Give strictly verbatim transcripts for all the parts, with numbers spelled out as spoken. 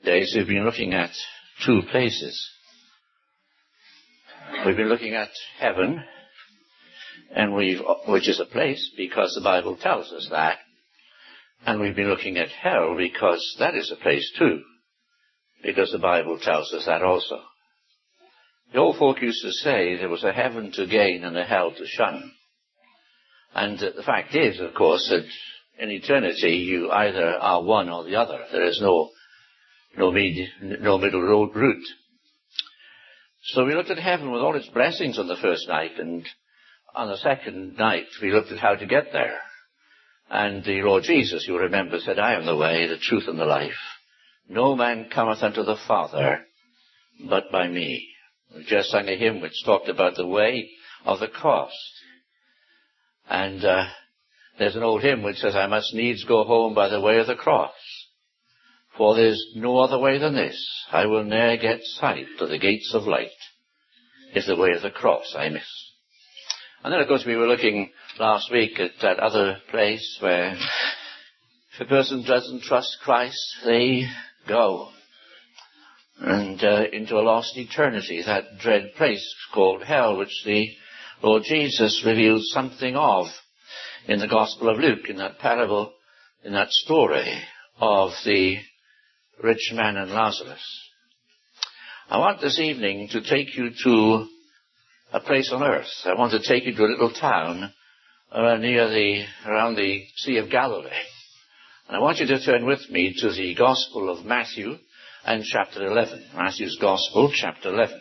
days we've been looking at two places. We've been looking at heaven, and we've, which is a place because the Bible tells us that. And we've been looking at hell because that is a place too, because the Bible tells us that also. The old folk used to say there was a heaven to gain and a hell to shun. And uh, the fact is, of course, that in eternity you either are one or the other. There is no no, med- no middle road route. So we looked at heaven with all its blessings on the first night, and on the second night we looked at how to get there. And the Lord Jesus, you remember, said, I am the way, the truth, and the life. No man cometh unto the Father but by me. We just sang a hymn which talked about the way of the cross. And uh, there's an old hymn which says, I must needs go home by the way of the cross. For there's no other way than this. I will ne'er get sight of the gates of light, if the way of the cross I miss. And then, of course, we were looking last week at that other place where if a person doesn't trust Christ, they go. And uh, into a lost eternity, that dread place called hell, which the Lord Jesus revealed something of in the Gospel of Luke, in that parable, in that story of the rich man and Lazarus. I want this evening to take you to a place on earth. I want to take you to a little town uh, near the, around the Sea of Galilee. And I want you to turn with me to the Gospel of Matthew and chapter eleven. Matthew's Gospel, chapter eleven.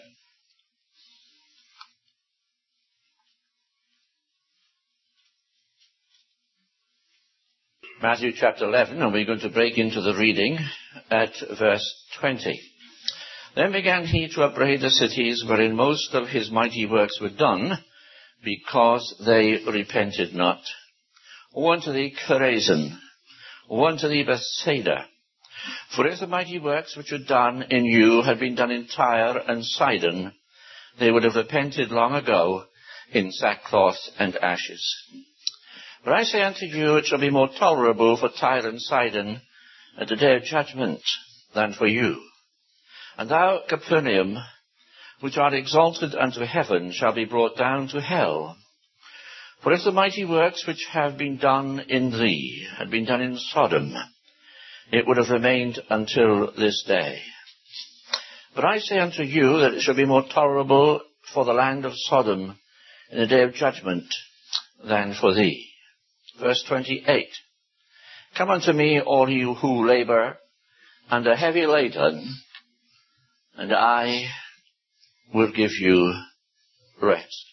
Matthew chapter eleven, and we're going to break into the reading at verse twenty. Then began he to upbraid the cities wherein most of his mighty works were done, because they repented not. Woe unto thee, Chorazin! Woe unto thee, Bethsaida! For if the mighty works which were done in you had been done in Tyre and Sidon, they would have repented long ago in sackcloth and ashes. But I say unto you, it shall be more tolerable for Tyre and Sidon at the day of judgment than for you. And thou, Capernaum, which art exalted unto heaven, shall be brought down to hell. For if the mighty works which have been done in thee had been done in Sodom, it would have remained until this day. But I say unto you that it shall be more tolerable for the land of Sodom in the day of judgment than for thee. Verse twenty-eight. Come unto me, all you who labor and are heavy laden, and I will give you rest.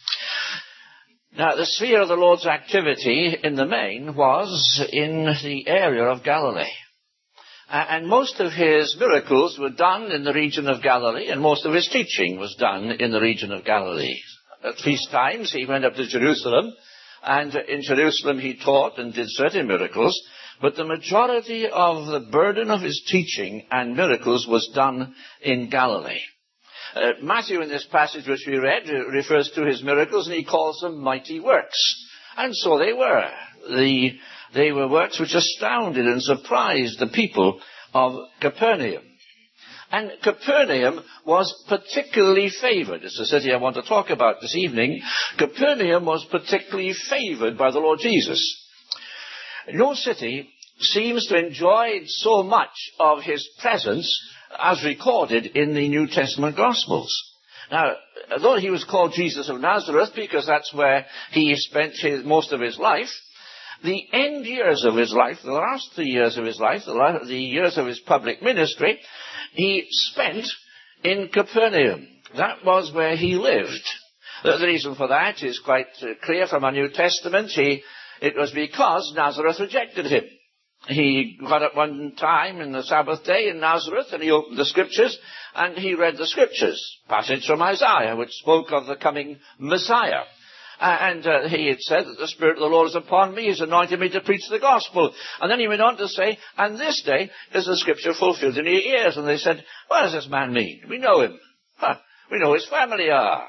Now, the sphere of the Lord's activity in the main was in the area of Galilee. And most of his miracles were done in the region of Galilee, and most of his teaching was done in the region of Galilee. At feast times, he went up to Jerusalem, and in Jerusalem he taught and did certain miracles, but the majority of the burden of his teaching and miracles was done in Galilee. Uh, Matthew, in this passage which we read, refers to his miracles, and he calls them mighty works. And so they were. The, they were works which astounded and surprised the people of Capernaum. And Capernaum was particularly favored. It's the city I want to talk about this evening. Capernaum was particularly favored by the Lord Jesus. No city seems to enjoy so much of his presence as recorded in the New Testament Gospels. Now, although he was called Jesus of Nazareth because that's where he spent his, most of his life, the end years of his life, the last three years of his life, the, last, the years of his public ministry, he spent in Capernaum. That was where he lived. The, the reason for that is quite uh, clear from our New Testament. He, it was because Nazareth rejected him. He got up one time in the Sabbath day in Nazareth, and he opened the Scriptures, and he read the Scriptures, passage from Isaiah, which spoke of the coming Messiah. Uh, and uh, he had said that the Spirit of the Lord is upon me, he's anointed me to preach the gospel. And then he went on to say, and this day is the Scripture fulfilled in your ears. And they said, what does this man mean? We know him. Huh. We know his family are.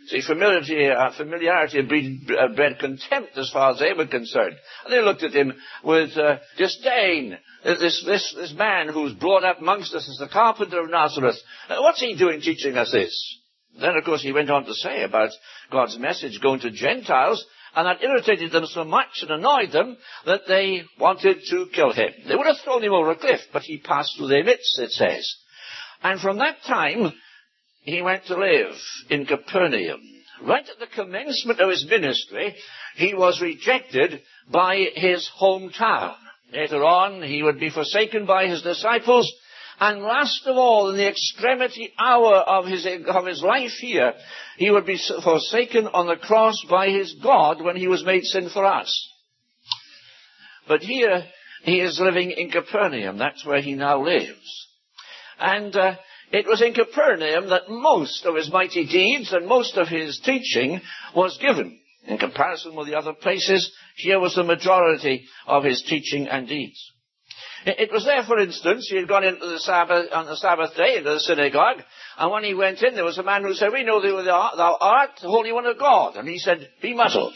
See, familiarity, uh, familiarity had bred, uh, bred contempt as far as they were concerned. And they looked at him with uh, disdain. This, this, this man who's brought up amongst us as the carpenter of Nazareth, uh, what's he doing teaching us this? Then, of course, he went on to say about God's message going to Gentiles, and that irritated them so much and annoyed them that they wanted to kill him. They would have thrown him over a cliff, but he passed through their midst, it says. And from that time, he went to live in Capernaum. Right at the commencement of his ministry, he was rejected by his hometown. Later on, he would be forsaken by his disciples. And last of all, in the extremity hour of his, of his life here, he would be forsaken on the cross by his God when he was made sin for us. But here, he is living in Capernaum. That's where he now lives. And uh, it was in Capernaum that most of his mighty deeds and most of his teaching was given. In comparison with the other places, here was the majority of his teaching and deeds. It was there, for instance, he had gone into the Sabbath, on the Sabbath day into the synagogue, and when he went in, there was a man who said, "We know that thou art the Holy One of God." And he said, "Be muzzled."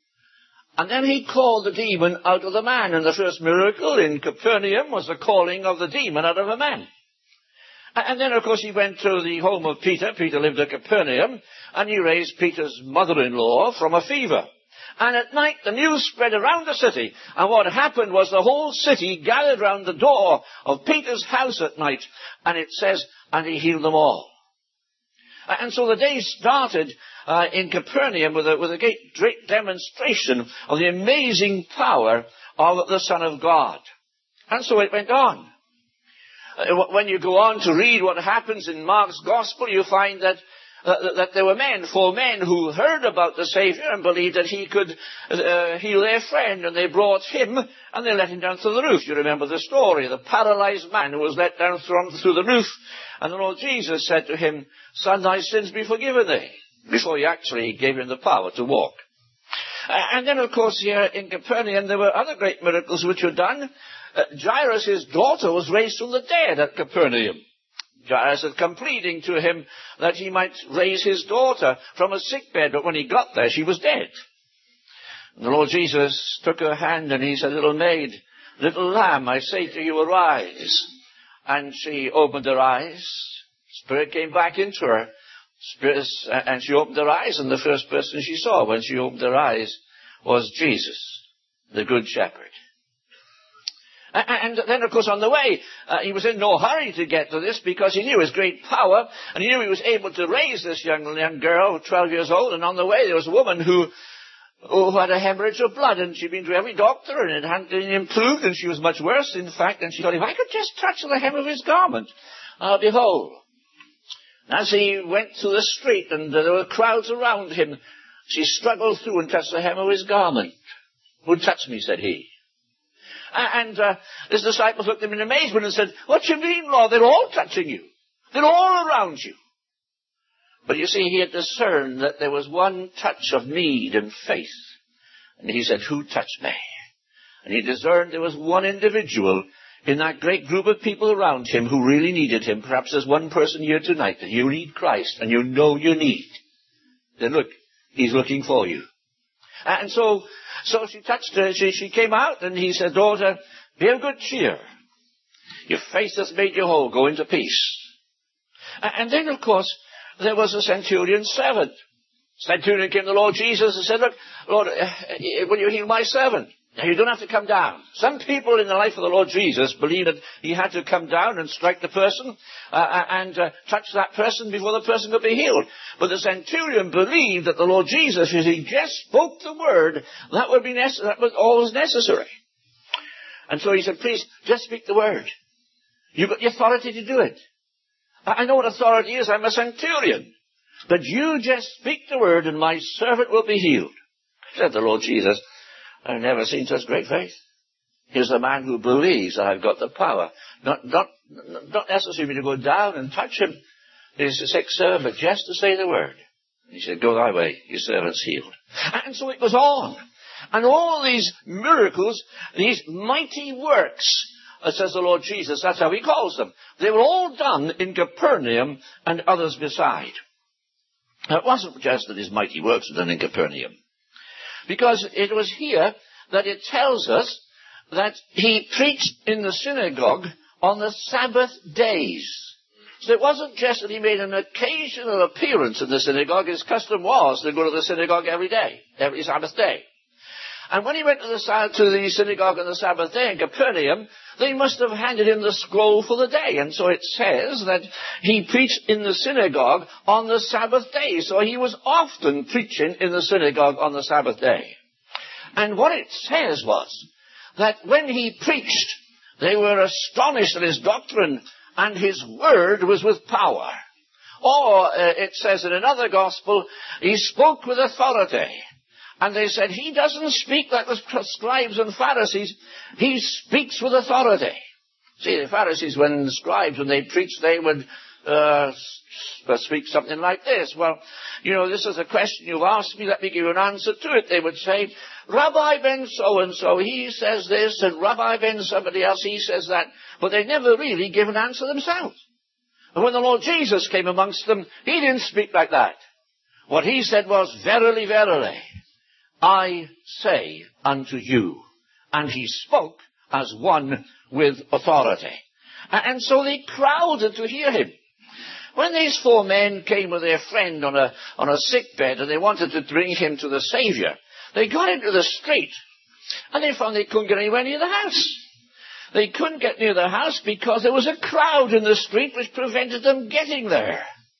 And then he called the demon out of the man, and the first miracle in Capernaum was the calling of the demon out of a man. And then, of course, he went to the home of Peter. Peter lived at Capernaum, and he raised Peter's mother-in-law from a fever. And at night, the news spread around the city. And what happened was the whole city gathered round the door of Peter's house at night. And it says, and he healed them all. And so the day started uh, in Capernaum with a, with a great, great demonstration of the amazing power of the Son of God. And so it went on. Uh, when you go on to read what happens in Mark's Gospel, you find that Uh, that there were men, four men, who heard about the Savior and believed that he could uh, heal their friend, and they brought him, and they let him down through the roof. You remember the story, the paralyzed man who was let down through, through the roof, and the Lord Jesus said to him, "Son, thy sins be forgiven thee," before he actually gave him the power to walk. Uh, and then, of course, here in Capernaum, there were other great miracles which were done. Uh, Jairus' daughter was raised from the dead at Capernaum. Jairus had come pleading to him that he might raise his daughter from a sickbed, but when he got there, she was dead. And the Lord Jesus took her hand and he said, "Little maid, little lamb, I say to you, arise." And she opened her eyes. Spirit came back into her. Spirit, and she opened her eyes, and the first person she saw when she opened her eyes was Jesus, the Good Shepherd. And then, of course, on the way, uh, he was in no hurry to get to this because he knew his great power, and he knew he was able to raise this young, young girl, twelve years old, and on the way there was a woman who, who had a hemorrhage of blood, and she'd been to every doctor, and it hadn't improved, and she was much worse, in fact, and she thought, if I could just touch the hem of his garment, I'll be whole. As he went through the street, and there were crowds around him, she struggled through and touched the hem of his garment. "Who touched me?" said he. And uh, his disciples looked at him in amazement and said, "What do you mean, Lord? They're all touching you. They're all around you." But you see, he had discerned that there was one touch of need and faith. And he said, "Who touched me?" And he discerned there was one individual in that great group of people around him who really needed him. Perhaps there's one person here tonight that you need Christ and you know you need. Then look, he's looking for you. And so, so she touched her, she, she came out, and he said, "Daughter, be of good cheer. Your faith has made you whole. Go into peace." And then, of course, there was a centurion's servant. Centurion came to the Lord Jesus and said, "Look, Lord, uh, will you heal my servant? Now, you don't have to come down." Some people in the life of the Lord Jesus believed that he had to come down and strike the person uh, and uh, touch that person before the person could be healed. But the centurion believed that the Lord Jesus, if he just spoke the word, that would be nece- that was always necessary. And so he said, "Please, just speak the word. You've got the authority to do it. I know what authority is. I'm a centurion. But you just speak the word and my servant will be healed." Said the Lord Jesus, "I've never seen such great faith. Here's a man who believes that I've got the power. Not, not, not necessarily to go down and touch him. He's a sick servant, but just to say the word." He said, "Go thy way, your servant's healed." And so it was on. And all these miracles, these mighty works, says the Lord Jesus, that's how he calls them, they were all done in Capernaum and others beside. It wasn't just that his mighty works were done in Capernaum, because it was here that it tells us that he preached in the synagogue on the Sabbath days. So it wasn't just that he made an occasional appearance in the synagogue. His custom was to go to the synagogue every day, every Sabbath day. And when he went to the, to the synagogue on the Sabbath day in Capernaum, they must have handed him the scroll for the day. And so it says that he preached in the synagogue on the Sabbath day. So he was often preaching in the synagogue on the Sabbath day. And what it says was that when he preached, they were astonished at his doctrine, and his word was with power. Or, uh, it says in another gospel, he spoke with authority. And they said, he doesn't speak like the scribes and Pharisees, he speaks with authority. See, the Pharisees, when the scribes, when they preached, they would uh, speak something like this. Well, you know, this is a question you've asked me, let me give you an answer to it. They would say, Rabbi Ben so-and-so, he says this, and Rabbi Ben somebody else, he says that. But they never really give an answer themselves. And when the Lord Jesus came amongst them, he didn't speak like that. What he said was, verily, verily, I say unto you. And he spoke as one with authority. And so they crowded to hear him. When these four men came with their friend on a, on a sick bed and they wanted to bring him to the Saviour, they got into the street and they found they couldn't get anywhere near the house. They couldn't get near the house because there was a crowd in the street which prevented them getting there.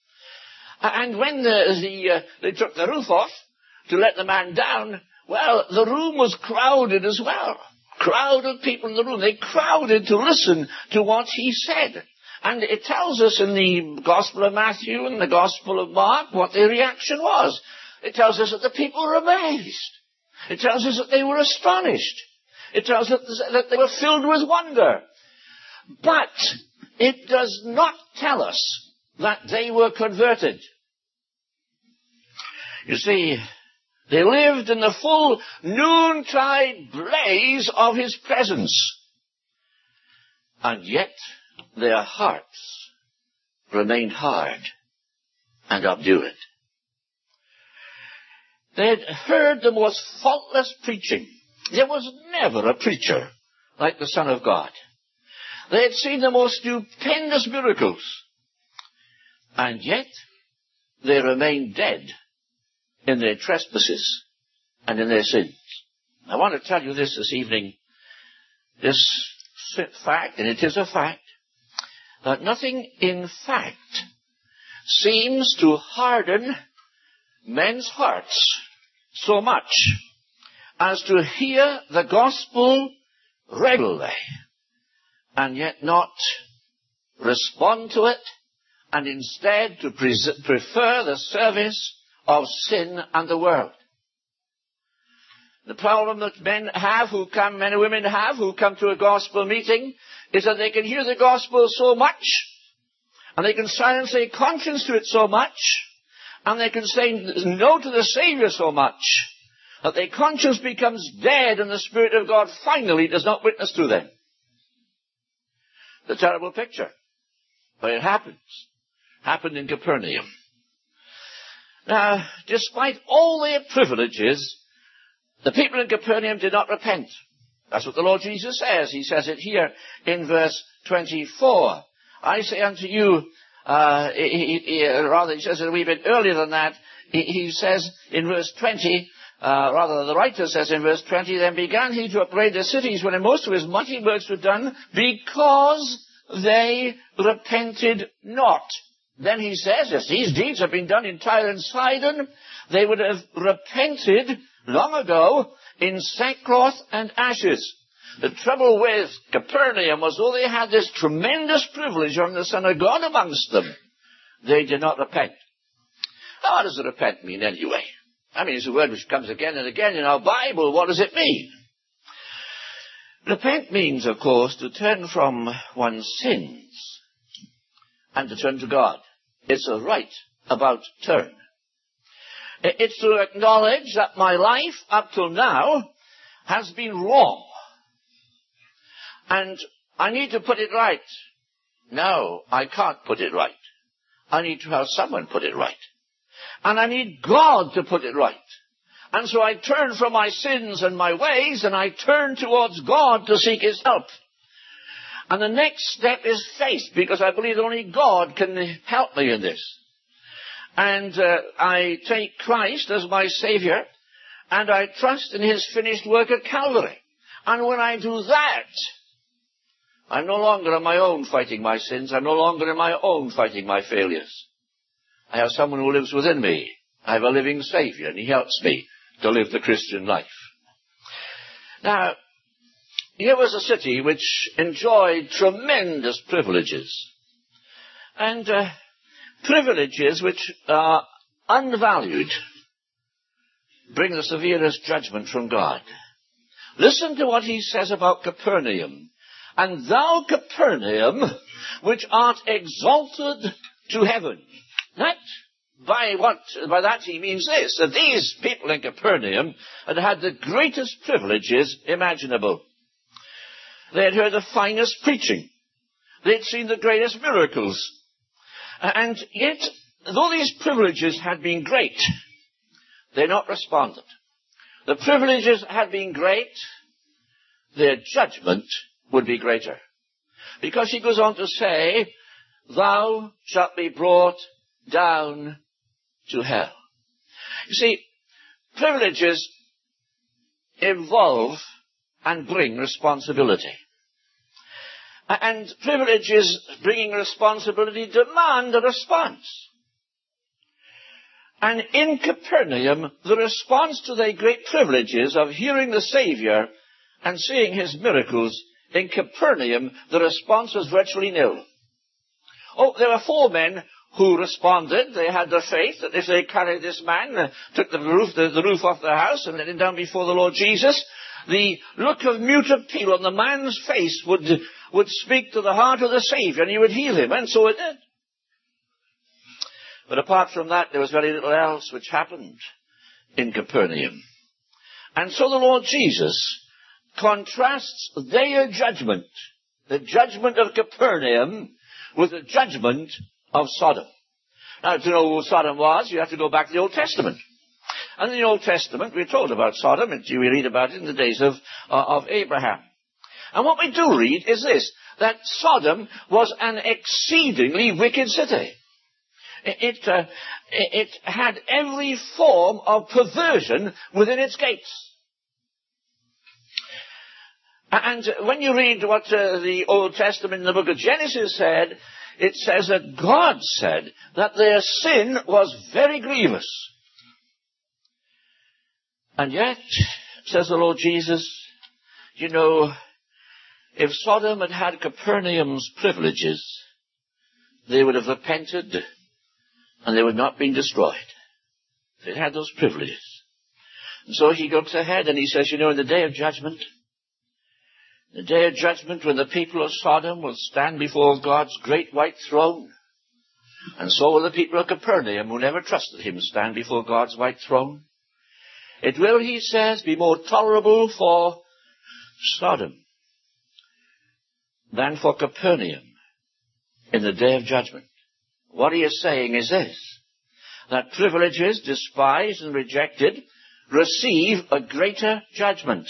And when the, the, uh, they took the roof off to let the man down, well, the room was crowded as well. Crowd of people in the room. They crowded to listen to what he said. And it tells us in the Gospel of Matthew and the Gospel of Mark what their reaction was. It tells us that the people were amazed. It tells us that they were astonished. It tells us that they were filled with wonder. But it does not tell us that they were converted. You see, they lived in the full noontide blaze of his presence. And yet their hearts remained hard and obdurate. They had heard the most faultless preaching. There was never a preacher like the Son of God. They had seen the most stupendous miracles. And yet they remained dead in their trespasses and in their sins. I want to tell you this this evening, this fact, and it is a fact, that nothing in fact seems to harden men's hearts so much as to hear the gospel regularly and yet not respond to it, and instead to pre- prefer the service of sin and the world. The problem that men have who come, men and women have who come to a gospel meeting is that they can hear the gospel so much, and they can silence their conscience to it so much, and they can say no to the Savior so much, that their conscience becomes dead and the Spirit of God finally does not witness to them. It's a terrible picture. But it happens. Happened in Capernaum. Now, despite all their privileges, the people in Capernaum did not repent. That's what the Lord Jesus says. He says it here in verse twenty-four. I say unto you, uh, he, he, rather he says it a wee bit earlier than that. He, he says in verse twenty, uh, rather the writer says in verse twenty, then began he to upbraid the cities when most of his mighty works were done, because they repented not. Then he says, if these deeds have been done in Tyre and Sidon, they would have repented long ago in sackcloth and ashes. The trouble with Capernaum was, though they had this tremendous privilege of the Son of God amongst them, they did not repent. Now, what does repent mean anyway? I mean, it's a word which comes again and again in our Bible. What does it mean? Repent means, of course, to turn from one's sins and to turn to God. It's a right about turn. It's to acknowledge that my life up till now has been wrong. And I need to put it right. No, I can't put it right. I need to have someone put it right. And I need God to put it right. And so I turn from my sins and my ways, and I turn towards God to seek his help. And the next step is faith, because I believe only God can help me in this. And uh, I take Christ as my Savior, and I trust in his finished work at Calvary. And when I do that, I'm no longer on my own fighting my sins. I'm no longer on my own fighting my failures. I have someone who lives within me. I have a living Savior, and he helps me to live the Christian life. Now, here was a city which enjoyed tremendous privileges. And uh, privileges which are unvalued bring the severest judgment from God. Listen to what he says about Capernaum. And thou, Capernaum, which art exalted to heaven. That, by what, by that he means this, that these people in Capernaum had had the greatest privileges imaginable. They had heard the finest preaching. They had seen the greatest miracles. And yet, though these privileges had been great, they had not responded. The privileges had been great, their judgment would be greater. Because he goes on to say, thou shalt be brought down to hell. You see, privileges involve and bring responsibility. And privileges bringing responsibility demand a response. And in Capernaum, the response to their great privileges of hearing the Savior and seeing his miracles, in Capernaum, the response was virtually nil. Oh, there were four men who responded. They had the faith that if they carried this man, uh, took the roof, the, the roof off their house and let him down before the Lord Jesus, the look of mute appeal on the man's face would, would speak to the heart of the Savior, and he would heal him, and so it did. But apart from that, there was very little else which happened in Capernaum. And so the Lord Jesus contrasts their judgment, the judgment of Capernaum, with the judgment of Sodom. Now, to know who Sodom was, you have to go back to the Old Testament. And in the Old Testament, we're told about Sodom, and we read about it in the days of, uh, of Abraham. And what we do read is this, that Sodom was an exceedingly wicked city. It, it, uh, it had every form of perversion within its gates. And when you read what uh, the Old Testament in the book of Genesis said, it says that God said that their sin was very grievous. And yet, says the Lord Jesus, you know, if Sodom had had Capernaum's privileges, they would have repented and they would not have been destroyed. They had those privileges. And so he looks ahead and he says, you know, in the day of judgment, the day of judgment when the people of Sodom will stand before God's great white throne, and so will the people of Capernaum who never trusted him stand before God's white throne. It will, he says, be more tolerable for Sodom than for Capernaum in the day of judgment. What he is saying is this, that privileges despised and rejected receive a greater judgment.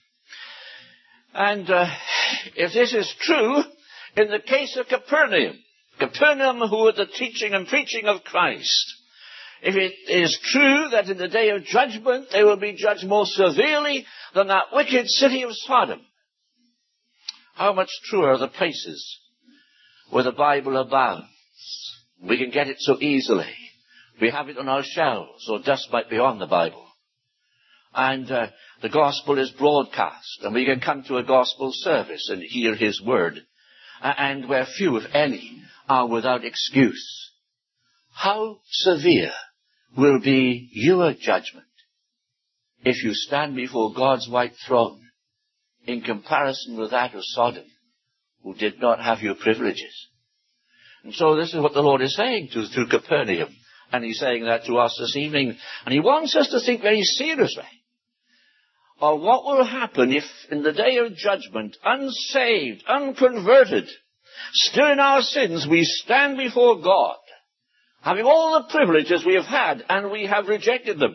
And uh, if this is true, in the case of Capernaum, Capernaum who had the teaching and preaching of Christ, if it is true that in the day of judgment they will be judged more severely than that wicked city of Sodom, how much truer are the places where the Bible abounds. We can get it so easily. We have it on our shelves, or dust might be on the Bible. And uh, the gospel is broadcast, and we can come to a gospel service and hear his word, and where few, if any, are without excuse. How severe will be your judgment if you stand before God's white throne in comparison with that of Sodom, who did not have your privileges? And so this is what the Lord is saying to, to Capernaum, and he's saying that to us this evening, and he wants us to think very seriously of what will happen if in the day of judgment, unsaved, unconverted, still in our sins, we stand before God having all the privileges we have had, and we have rejected them.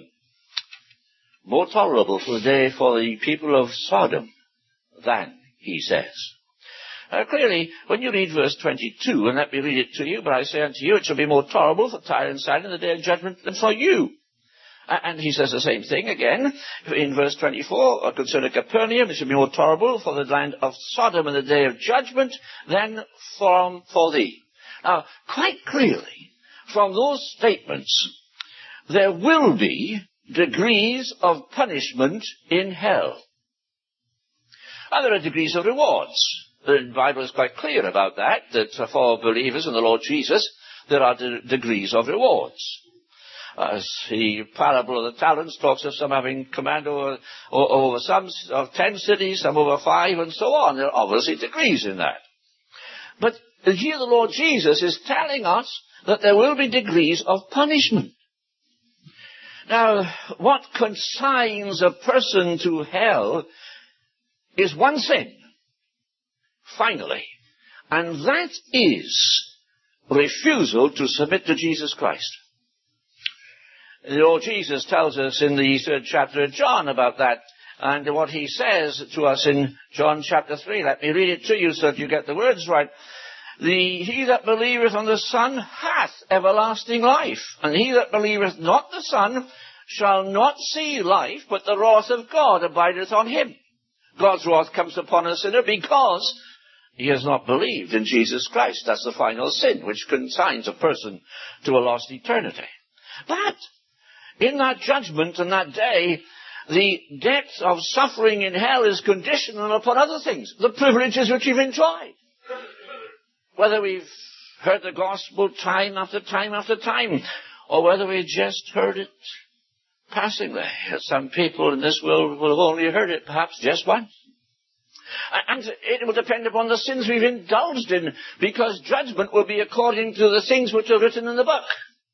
More tolerable for the day for the people of Sodom than, he says. Uh, clearly, when you read verse twenty-two, and let me read it to you, but I say unto you, it shall be more tolerable for Tyre and Sidon in the day of judgment than for you. Uh, and he says the same thing again in verse twenty-four, concerning Capernaum, it shall be more tolerable for the land of Sodom in the day of judgment than from, for thee. Now, quite clearly, from those statements, there will be degrees of punishment in hell. And there are degrees of rewards. The Bible is quite clear about that, that for believers in the Lord Jesus, there are de- degrees of rewards. As the parable of the talents talks of some having command over, over some of ten cities, some over five, and so on. There are obviously degrees in that. But here the Lord Jesus is telling us that there will be degrees of punishment. Now, what consigns a person to hell is one sin, finally, and that is refusal to submit to Jesus Christ. The Lord Jesus tells us in the third chapter of John about that, and what he says to us in John chapter three. Let me read it to you so that you get the words right. The, he that believeth on the Son hath everlasting life, and he that believeth not the Son shall not see life, but the wrath of God abideth on him. God's wrath comes upon a sinner because he has not believed in Jesus Christ. That's the final sin, which consigns a person to a lost eternity. But in that judgment and that day, the depth of suffering in hell is conditional upon other things, the privileges which we've enjoyed. Whether we've heard the gospel time after time after time, or whether we just heard it passingly. Some people in this world will have only heard it perhaps just once. And it will depend upon the sins we've indulged in, because judgment will be according to the things which are written in the book.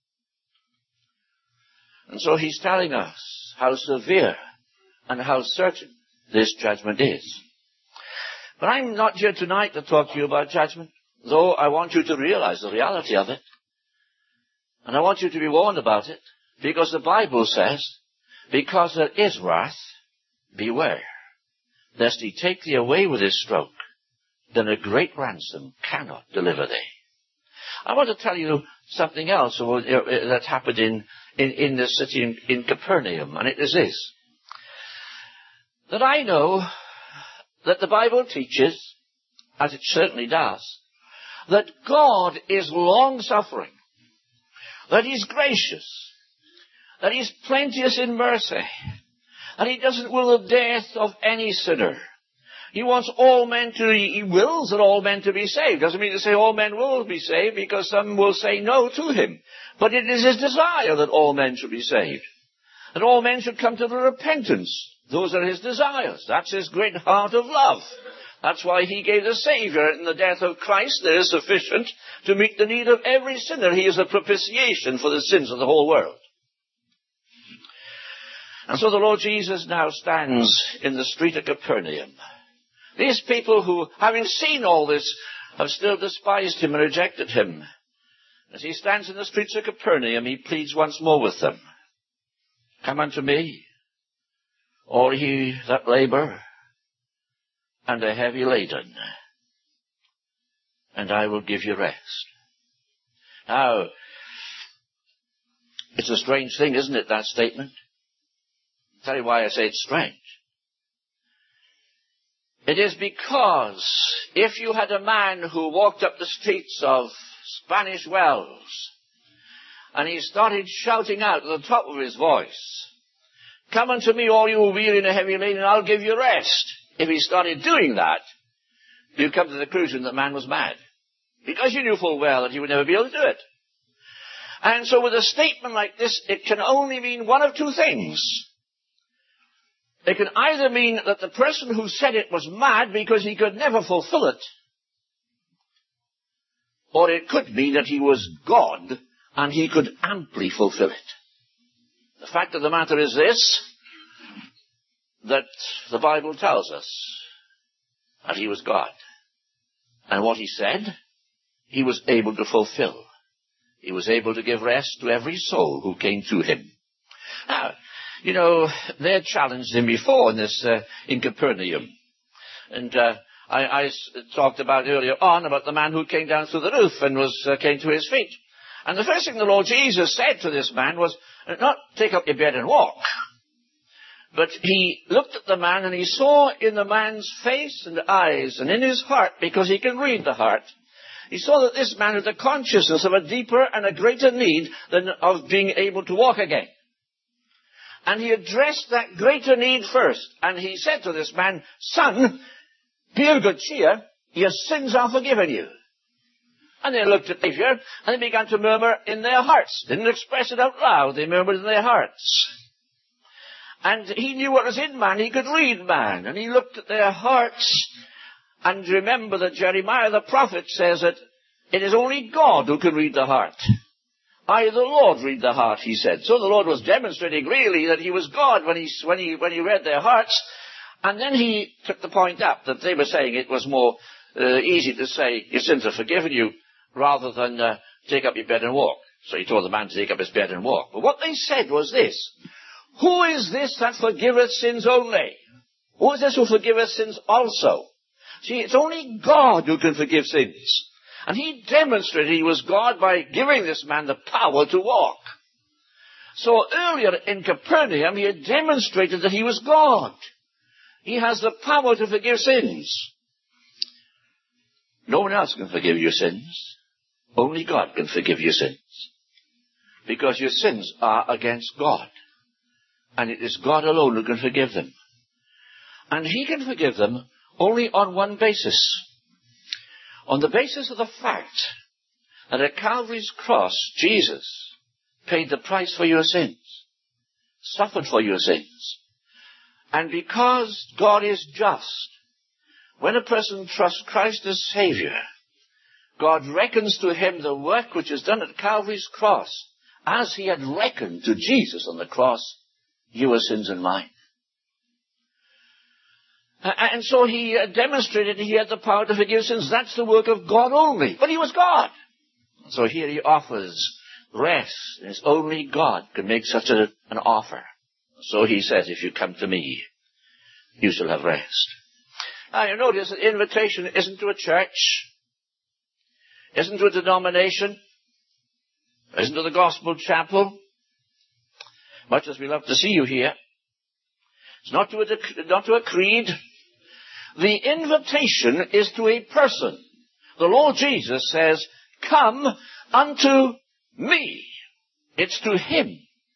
And so he's telling us how severe and how certain this judgment is. But I'm not here tonight to talk to you about judgment, though I want you to realize the reality of it. And I want you to be warned about it, because the Bible says, because there is wrath, beware, lest he take thee away with his stroke, then a great ransom cannot deliver thee. I want to tell you something else that happened in, in, in the city in, in Capernaum, and it is this. That I know that the Bible teaches, as it certainly does, that God is long-suffering, that he's gracious, that he's plenteous in mercy, and he doesn't will the death of any sinner. He wants all men to, he wills that all men to be saved. Doesn't mean to say all men will be saved, because some will say no to him. But it is his desire that all men should be saved. That all men should come to the repentance. Those are his desires. That's his great heart of love. That's why he gave the Savior. In the death of Christ, there is sufficient to meet the need of every sinner. He is a propitiation for the sins of the whole world. And so the Lord Jesus now stands in the street of Capernaum. These people who, having seen all this, have still despised him and rejected him. As he stands in the streets of Capernaum, he pleads once more with them. Come unto me, all ye that labour and are heavy laden, and I will give you rest. Now, it's a strange thing, isn't it, that statement? I'll tell you why I say it's strange. It is because if you had a man who walked up the streets of Spanish Wells and he started shouting out at the top of his voice, come unto me all you who weary and are heavy laden, and I'll give you rest. If he started doing that, you'd come to the conclusion that man was mad, because you knew full well that he would never be able to do it. And so with a statement like this, it can only mean one of two things. It can either mean that the person who said it was mad because he could never fulfill it, or it could mean that he was God and he could amply fulfill it. The fact of the matter is this, that the Bible tells us that he was God. And what he said, he was able to fulfill. he was able to give rest to every soul who came to him. Now, you know, they had challenged him before in this, uh, in Capernaum. And, uh, I, I s- talked about earlier on about the man who came down through the roof and was, uh, came to his feet. And the first thing the Lord Jesus said to this man was, not take up your bed and walk. But he looked at the man and he saw in the man's face and eyes and in his heart, because he can read the heart, he saw that this man had a consciousness of a deeper and a greater need than of being able to walk again. And he addressed that greater need first. And he said to this man, son, be of good cheer, your sins are forgiven you. And they looked at the Savior, and they began to murmur in their hearts. Didn't express it out loud, they murmured in their hearts. And he knew what was in man, he could read man, and he looked at their hearts. And remember that Jeremiah the prophet says that it is only God who can read the heart. I, the Lord, read the heart, he said. So the Lord was demonstrating really that he was God when he, when he, when he read their hearts. And then he took the point up that they were saying it was more uh, easy to say, your sins are forgiven you, rather than uh, take up your bed and walk. So he told the man to take up his bed and walk. But what they said was this: who is this that forgiveth sins only? Who is this who forgiveth sins also? See, it's only God who can forgive sins. And he demonstrated he was God by giving this man the power to walk. So earlier in Capernaum, he had demonstrated that he was God. He has the power to forgive sins. No one else can forgive your sins. Only God can forgive your sins. Because your sins are against God. And it is God alone who can forgive them. And he can forgive them only on one basis. On the basis of the fact that at Calvary's cross, Jesus paid the price for your sins. Suffered for your sins. And because God is just, when a person trusts Christ as Savior, God reckons to him the work which is done at Calvary's cross, as he had reckoned to Jesus on the cross, your sins and mine. And so he demonstrated he had the power to forgive sins. That's the work of God only. But he was God. So here he offers rest. It's only God can make such a, an offer. So he says, if you come to me, you shall have rest. Now you notice that invitation isn't to a church, isn't to a denomination, isn't to the gospel chapel, much as we love to see you here. It's not to a, not to a creed. The invitation is to a person. The Lord Jesus says, come unto me. It's to him.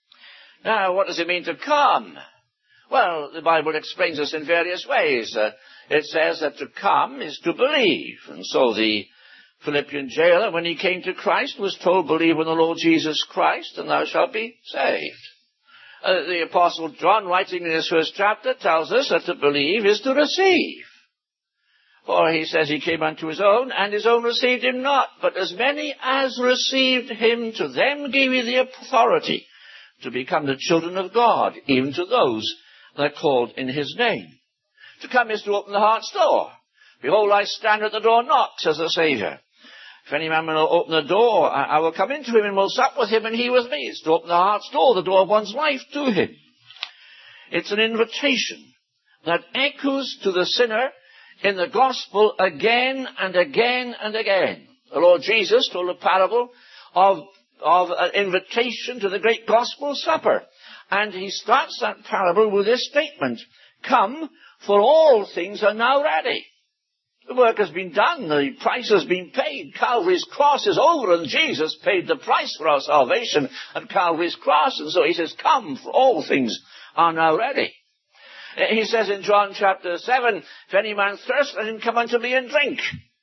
Now, what does it mean to come? Well, the Bible explains this in various ways. Uh, it says that to come is to believe. And so the Philippian jailer, when he came to Christ, was told, believe in the Lord Jesus Christ, and thou shalt be saved. Uh, the Apostle John, writing in his first chapter, tells us that to believe is to receive. For he says he came unto his own, and his own received him not. But as many as received him, to them gave he the authority to become the children of God, even to those that called in his name. To come is to open the heart's door. Behold, I stand at the door and knock, says the Saviour. If any man will open the door, I, I will come into him and will sup with him and he with me. It's to open the heart's door, the door of one's life to him. It's an invitation that echoes to the sinner in the gospel again and again and again. The Lord Jesus told a parable of, of an invitation to the great gospel supper. And he starts that parable with this statement, come, for all things are now ready. The work has been done. The price has been paid. Calvary's cross is over, and Jesus paid the price for our salvation at Calvary's cross. And so he says, come, for all things are now ready. He says in John chapter seven, if any man thirst, let him come unto me and drink.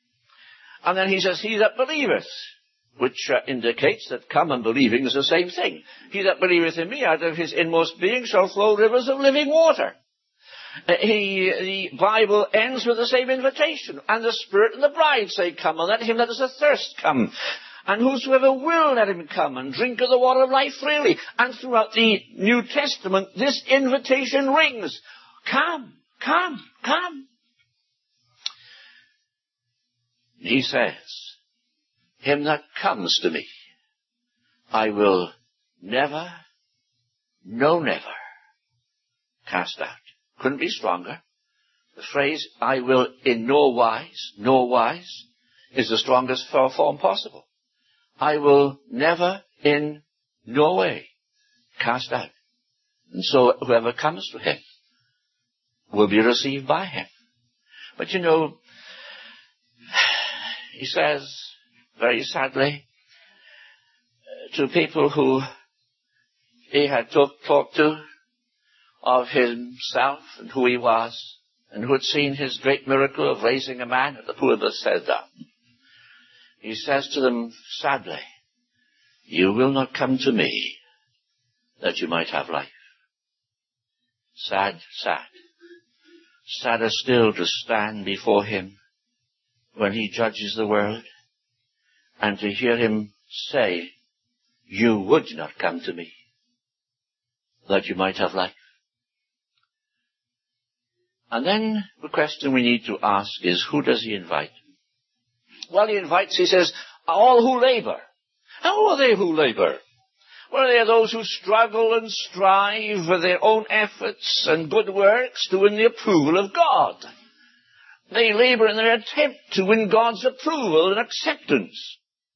And then he says, he that believeth, which uh, indicates that come and believing is the same thing. He that believeth in me, out of his inmost being shall flow rivers of living water. Uh, he, the Bible ends with the same invitation. And the Spirit and the bride say, come, and let him that is athirst come. And whosoever will, let him come and drink of the water of life freely. And throughout the New Testament, this invitation rings. Come, come, come. He says, him that comes to me, I will never, no never, cast out. Couldn't be stronger. The phrase, I will in no wise, no wise, is the strongest form possible. I will never in no way cast out. And so whoever comes to him will be received by him. But you know, he says very sadly to people who he had talk, talked to of himself and who he was, and who had seen his great miracle of raising a man at the pool of Bethesda. He says to them sadly, you will not come to me that you might have life. Sad, sad. Sadder still to stand before him when he judges the world and to hear him say, you would not come to me that you might have life. And then the question we need to ask is, who does he invite? Well, he invites, he says, all who labor. And who are they who labor? Well, they are those who struggle and strive with their own efforts and good works to win the approval of God. They labor in their attempt to win God's approval and acceptance.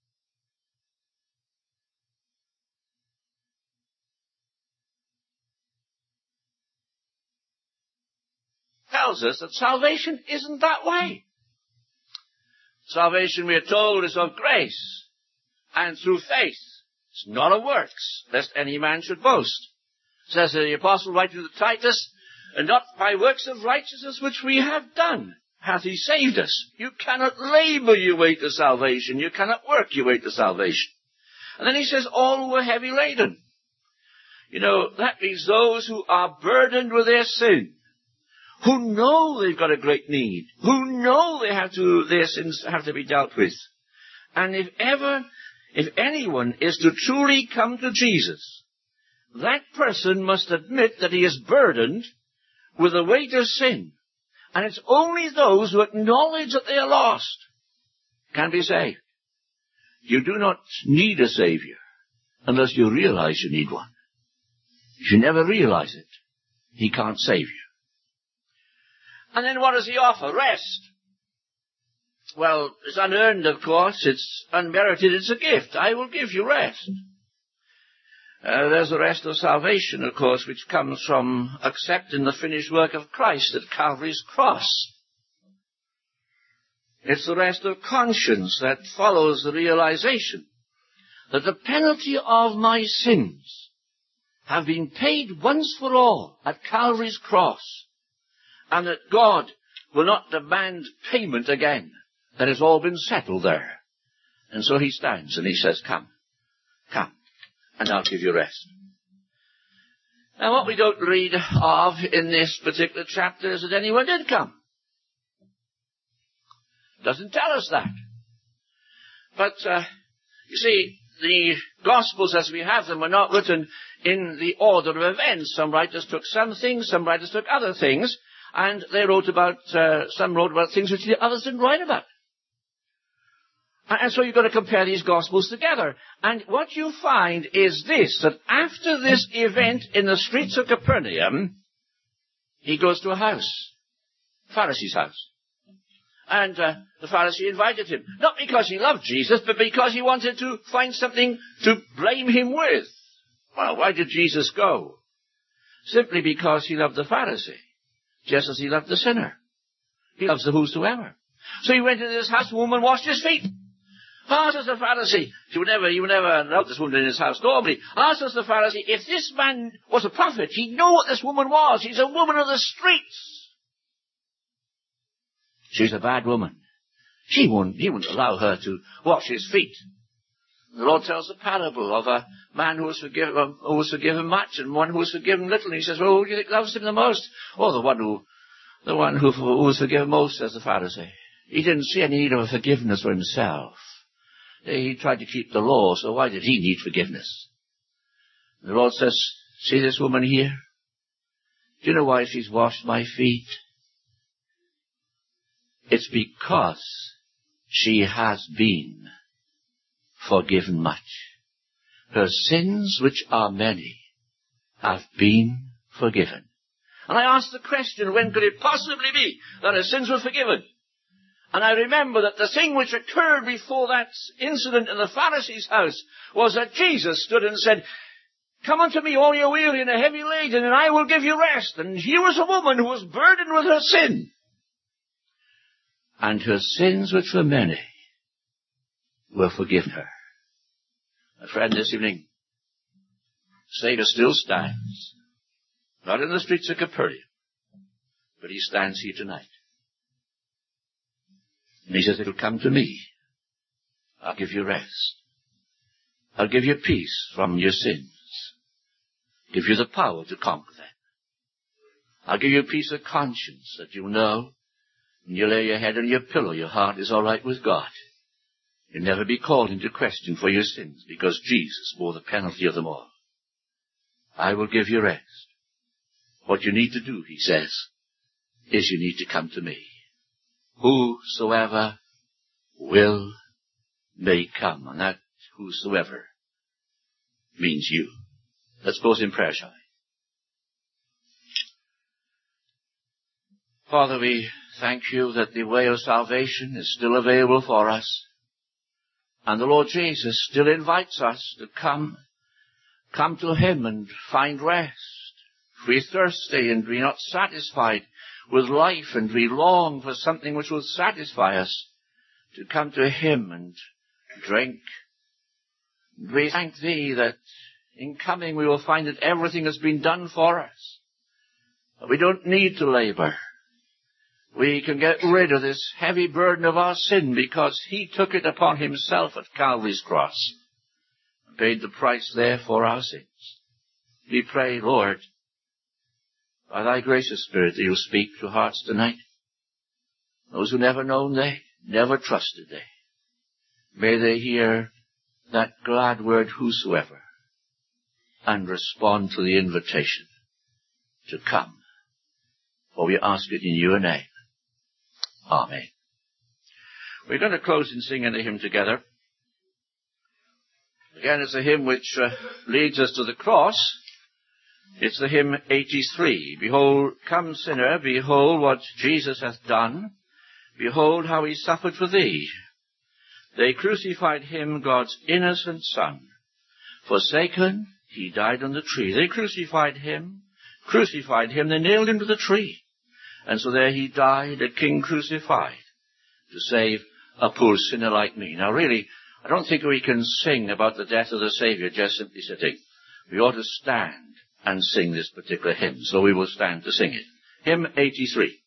Tells us that salvation isn't that way. Salvation, we are told, is of grace and through faith. It's not of works, lest any man should boast. Says the apostle writing to Titus, and not by works of righteousness which we have done hath he saved us. You cannot labor your way to salvation. You cannot work your way to salvation. And then he says, all who are heavy laden. You know, that means those who are burdened with their sin, who know they've got a great need, who know they have to, their sins have to be dealt with. And if ever, if anyone is to truly come to Jesus, that person must admit that he is burdened with the weight of sin. And it's only those who acknowledge that they are lost can be saved. You do not need a Savior unless you realize you need one. If you never realize it, he can't save you. And then what does he offer? Rest. Well, it's unearned, of course. It's unmerited. It's a gift. I will give you rest. Uh, there's the rest of salvation, of course, which comes from accepting the finished work of Christ at Calvary's cross. It's the rest of conscience that follows the realization that the penalty of my sins have been paid once for all at Calvary's cross, and that God will not demand payment again. That has all been settled there. And so he stands and he says, come, come, and I'll give you rest. Now what we don't read of in this particular chapter is that anyone did come. Doesn't tell us that. But, uh, you see, the Gospels as we have them were not written in the order of events. Some writers took some things, some writers took other things, and they wrote about, uh, some wrote about things which the others didn't write about. And so you've got to compare these Gospels together. And what you find is this, that after this event in the streets of Capernaum, he goes to a house, Pharisee's house. And uh, the Pharisee invited him, not because he loved Jesus, but because he wanted to find something to blame him with. Well, why did Jesus go? Simply because he loved the Pharisee, just as he loved the sinner. He loves the whosoever. So he went into this house, the woman washed his feet. Asked us the Pharisee, he would never, he would never allow this woman in his house normally. Asked us the Pharisee, if this man was a prophet, he'd know what this woman was. She's a woman of the streets. She's a bad woman. She wouldn't, he wouldn't allow her to wash his feet. The Lord tells the parable of a man who was forgiven, who was forgiven much and one who was forgiven little. And he says, well, who do you think loves him the most? Oh, the one who, the one who, who was forgiven most, says the Pharisee. He didn't see any need of forgiveness for himself. He tried to keep the law, so why did he need forgiveness? The Lord says, see this woman here? Do you know why she's washed my feet? It's because she has been forgiven much. her sins, which are many, have been forgiven. And I asked the question, when could it possibly be that her sins were forgiven? And I remember that the thing which occurred before that incident in the Pharisee's house was that Jesus stood and said, "Come unto me, all you weary and heavy laden, and I will give you rest." And here was a woman who was burdened with her sin. And her sins, which were many, were forgiven her. My friend, this evening, Savior still stands, not in the streets of Capernaum, but he stands here tonight. And he says, "It'll come to me. I'll give you rest. I'll give you peace from your sins. Give you the power to conquer them. I'll give you peace of conscience that you'll know when you lay your head on your pillow, your heart is all right with God. You'll never be called into question for your sins because Jesus bore the penalty of them all. I will give you rest. What you need to do," he says, "is you need to come to me. Whosoever will may come." And that whosoever means you. Let's close in prayer, shall we? Father, we thank you that the way of salvation is still available for us. And the Lord Jesus still invites us to come, come to him and find rest. If we're thirsty and we're not satisfied with life and we long for something which will satisfy us, to come to him and drink. We thank thee that in coming we will find that everything has been done for us. That we don't need to labor. We can get rid of this heavy burden of our sin because he took it upon himself at Calvary's cross and paid the price there for our sins. We pray, Lord, by thy gracious Spirit, that you'll speak to hearts tonight. Those who never known thee, never trusted thee. May they hear that glad word, whosoever, and respond to the invitation to come. For we ask it in your name. Amen. We're going to close in singing a hymn together. Again, it's a hymn which uh, leads us to the cross. It's the hymn eighty-three. Behold, come sinner, behold what Jesus hath done. Behold how he suffered for thee. They crucified him, God's innocent Son. Forsaken, he died on the tree. They crucified him, crucified him, they nailed him to the tree. And so there he died, a king crucified, to save a poor sinner like me. Now really, I don't think we can sing about the death of the Savior just simply sitting. We ought to stand and sing this particular hymn. So we will stand to sing it. Hymn eighty-three.